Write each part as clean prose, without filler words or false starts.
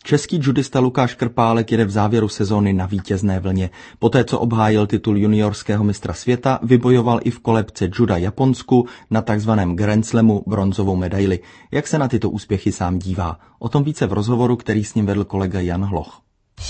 Český judista Lukáš Krpálek jede v závěru sezóny na vítězné vlně. Poté, co obhájil titul juniorského mistra světa, vybojoval i v kolebce juda Japonsku na takzvaném Grand Slamu bronzovou medaili. Jak se na tyto úspěchy sám dívá? O tom více v rozhovoru, který s ním vedl kolega Jan Hloch.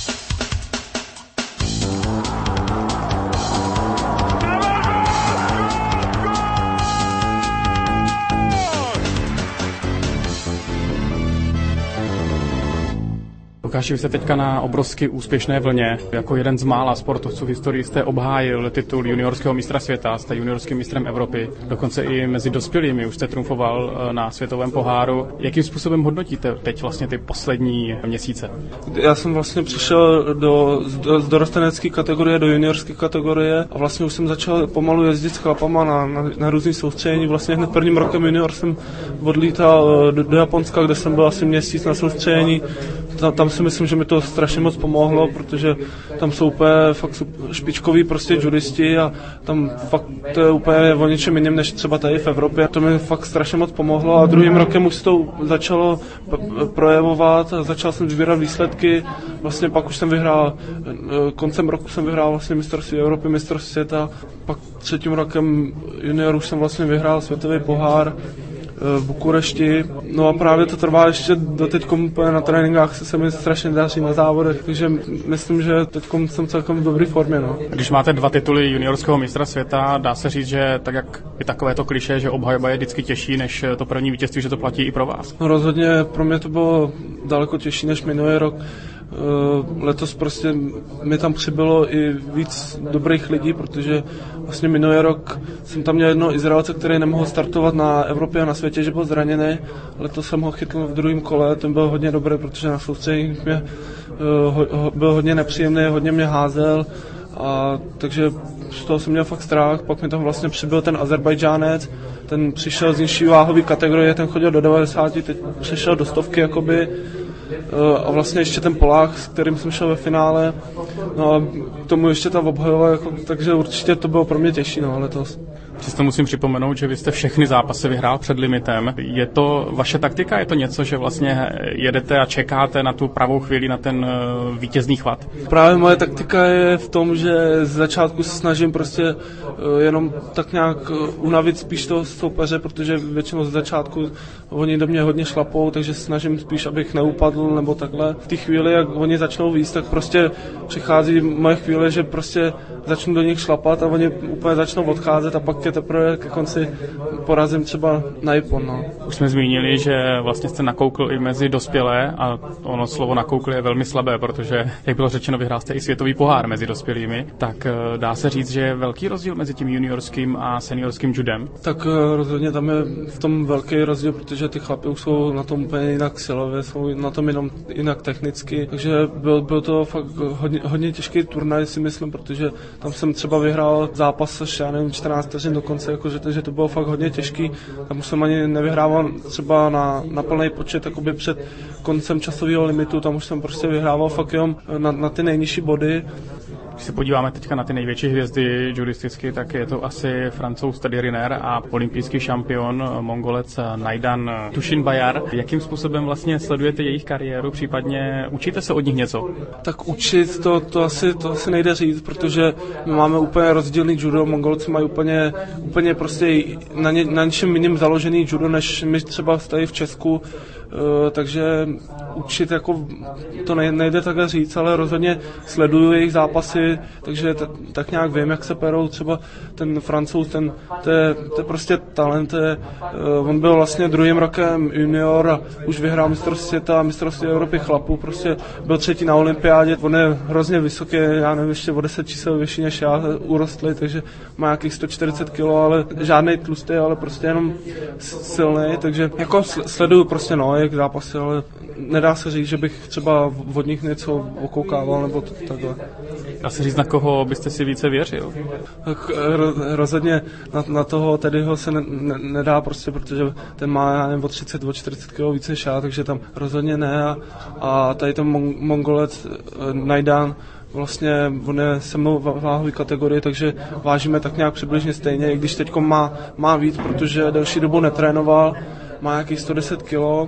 Lukáši, vy jste teďka na obrovsky úspěšné vlně. Jako jeden z mála sportovců v historii jste obhájil titul juniorského mistra světa, jste juniorským mistrem Evropy. Dokonce i mezi dospělými už jste trumfoval na světovém poháru. Jakým způsobem hodnotíte teď vlastně ty poslední měsíce? Já jsem vlastně přišel z dorostenecké kategorie do juniorské kategorie a vlastně už jsem začal pomalu jezdit s chlapama na různý soustředění. Vlastně hned prvním rokem junior jsem odlítal do Japonska, kde jsem byl asi měsíc na soustředění. Tam si myslím, že mi to strašně moc pomohlo, protože tam jsou úplně fakt špičkoví prostě judisti a tam fakt to je úplně o něčem jiném než třeba tady v Evropě. To mi fakt strašně moc pomohlo a druhým rokem už se to začalo projevovat a začal jsem vybírat výsledky. Vlastně pak už jsem vyhrál, koncem roku jsem vyhrál vlastně mistrovství Evropy, mistrovství světa, pak třetím rokem junior už jsem vlastně vyhrál světový pohár v Bukurešti. No a právě to trvá ještě doteď na tréninkách se mi strašně daří na závodech, takže myslím, že teď jsem celkem v dobré formě. No. Když máte 2 tituly juniorského mistra světa, dá se říct, že tak jak je takové to klišé, že obhajoba je vždycky těžší než to první vítězství, že to platí i pro vás? No, rozhodně pro mě to bylo daleko těžší než minulý rok. Letos prostě mi tam přibylo i víc dobrých lidí, protože vlastně minulý rok jsem tam měl jednoho Izraelce, který nemohl startovat na Evropě a na světě, že byl zraněný. Letos jsem ho chytl v druhém kole, ten byl hodně dobrý, protože na soustředění byl hodně nepříjemný, hodně mě házel. A takže z toho jsem měl fakt strach, pak mi tam vlastně přibyl ten Azerbajdžánec, ten přišel z nižší váhové kategorie, ten chodil do 90, teď přišel do 100 jakoby. A vlastně ještě ten Polák, s kterým jsem šel ve finále, no a k tomu ještě ta obhajoba, jako, takže určitě to bylo pro mě těžší, no, letos. Přesto musím připomenout, že vy jste všechny zápasy vyhrál před limitem. Je to vaše taktika? Je to něco, že vlastně jedete a čekáte na tu pravou chvíli, na ten vítězný chvat? Právě moje taktika je v tom, že z začátku se snažím prostě jenom tak nějak unavit spíš toho soupeře, protože většinou z začátku oni do mě hodně šlapou, takže snažím spíš, abych neupadl nebo takhle. V té chvíli, jak oni začnou víc, tak prostě přichází moje chvíle, že prostě začnu do nich šlapat a oni úplně začnou odcházet a pak teprve ke konci porazím třeba na Japon. No. Už jsme zmínili, že vlastně jste nakoukl i mezi dospělé a ono slovo nakoukl je velmi slabé, protože, jak bylo řečeno, vyhrál jste i světový pohár mezi dospělými, tak dá se říct, že je velký rozdíl mezi tím juniorským a seniorským judem? Tak rozhodně tam je v tom velký rozdíl, protože ty chlapi už jsou na tom úplně jinak silově, jsou na tom jenom jinak technicky, takže byl to fakt hodně těžký turnaj, si myslím, protože tam jsem třeba vyhrál zápas až 14 vteřin dokonce, že to bylo fakt hodně těžký. Tam už jsem ani nevyhrával třeba na plný počet jakoby před koncem časového limitu, tam už jsem prostě vyhrával fakt jenom na ty nejnižší body. Když se podíváme teďka na ty největší hvězdy judisticky, tak je to asi Francouz Teddy Riner a olympijský šampion Mongolec Naidan Dushinbayar. Jakým způsobem vlastně sledujete jejich kariéru, případně učíte se od nich něco? Tak učit to asi nejde říct, protože my máme úplně rozdílný judo, Mongolci mají úplně prostě na něčem jiným založený judo, než my třeba tady v Česku. Takže učit jako to nejde takhle říct, ale rozhodně sleduju jejich zápasy, takže tak nějak vím, jak se perou. Třeba ten Francouz, to je prostě talent. On byl vlastně druhým rokem junior a už vyhrál mistrovství světa a mistrovství Evropy chlapů, prostě byl 3. na olympiádě. On je hrozně vysoký, já nevím, ještě o 10 čísel vyšší než já, urostlý, takže má nějakých 140 kg, ale žádnej tlustý, ale prostě jenom silný, takže jako sleduju prostě jejich zápasy, ale nedá se říct, že bych třeba od nich něco okoukával nebo takhle. Dá se říct, na koho byste si více věřil? Tak rozhodně na toho Teddyho se nedá prostě, protože ten má, já nevím, o 40 kg více než já, takže tam rozhodně ne a tady ten Mongolec Naidan, vlastně on je se mnou v váhové kategorii, takže vážíme tak nějak přibližně stejně, i když teď má víc, protože delší dobu netrénoval, má nějakých 110 kg,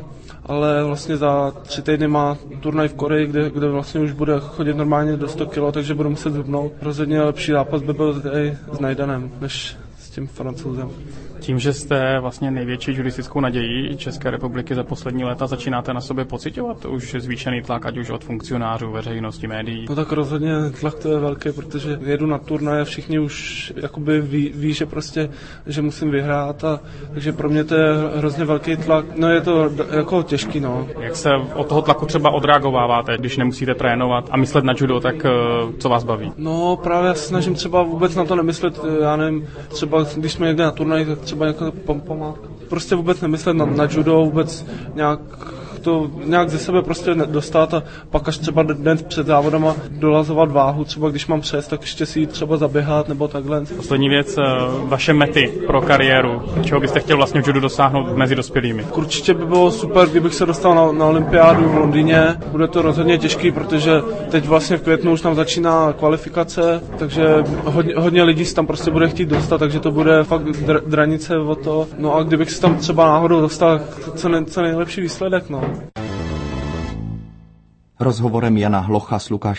ale vlastně za 3 týdny má turnaj v Koreji, kde vlastně už bude chodit normálně do 100 kg, takže budu muset zhubnout. Rozhodně lepší zápas by byl tady s Najdanem, než s tím Francouzem. Tím, že jste vlastně největší judistickou nadějí České republiky za poslední léta, začínáte na sobě pociťovat už zvýšený tlak, ať už od funkcionářů, veřejnosti, médií? No tak rozhodně tlak to je velký, protože jedu na turnaje, všichni už jakoby ví, že prostě, že musím vyhrát, a takže pro mě to je hrozně velký tlak. No je to jako těžký, no. Jak se od toho tlaku třeba odreagováváte, když nemusíte trénovat a myslet na judo, tak co vás baví? No právě já se snažím třeba vůbec na to nemyslet, já nevím, třeba když jsme někde na turnaji, tak třeba jako pomáhat. Prostě vůbec nemyslet na judo, vůbec nějak ze sebe prostě dostat a pak až třeba den před závodama dolazovat váhu, třeba když mám přes, tak ještě si jít třeba zaběhat nebo takhle. Poslední věc, vaše mety pro kariéru, čeho byste chtěl vlastně v judu dosáhnout mezi dospělými? Určitě by bylo super, kdybych se dostal na olympiádu v Londýně. Bude to rozhodně těžký, protože teď vlastně v květnu už tam začíná kvalifikace, takže hodně lidí se tam prostě bude chtít dostat, takže to bude fakt dranice o to. No a kdybych se tam třeba náhodou dostal, co nejlepší výsledek, no. Rozhovorem Jana Hlocha s Lukášem